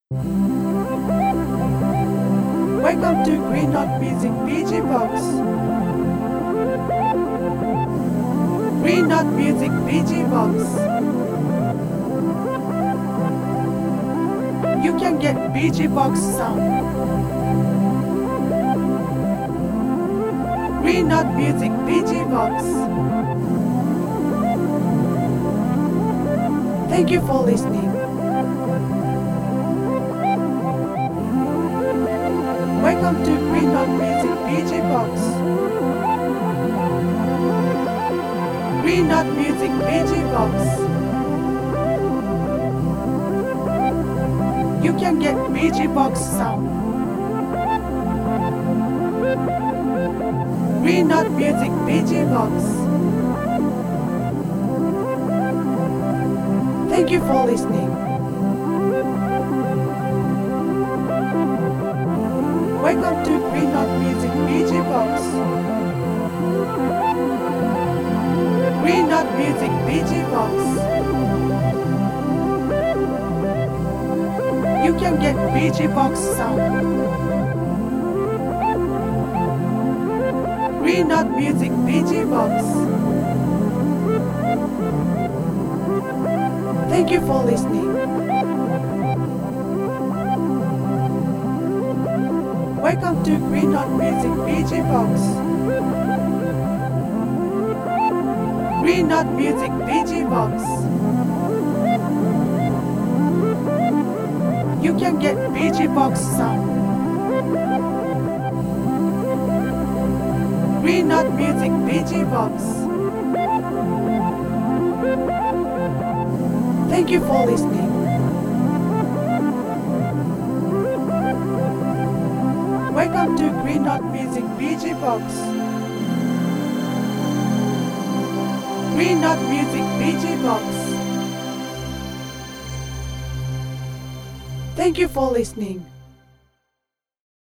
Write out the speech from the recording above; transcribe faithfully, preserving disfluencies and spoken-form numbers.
Welcome to Green Knot Music B G Box. Green Knot Music B G Box. You can get B G Box sound. Green Knot Music B G Box. Thank you for listening. Welcome to Green Knot Music B G Box. Green Knot Music B G Box. You can get B G Box sound. Green Knot Music B G Box. Thank you for listening. Welcome to Green Knot Music B G Box. Green Knot Music B G Box. You can get B G Box sound. Green Knot Music B G Box. Thank you for listening. Welcome to Green Knot Music B G Box. Green Knot Music B G Box. You can get B G Box sound. Green Knot Music B G Box. Thank you for listening. Welcome to Green Knot Music B G Box. Green Knot Music B G Box. Thank you for listening.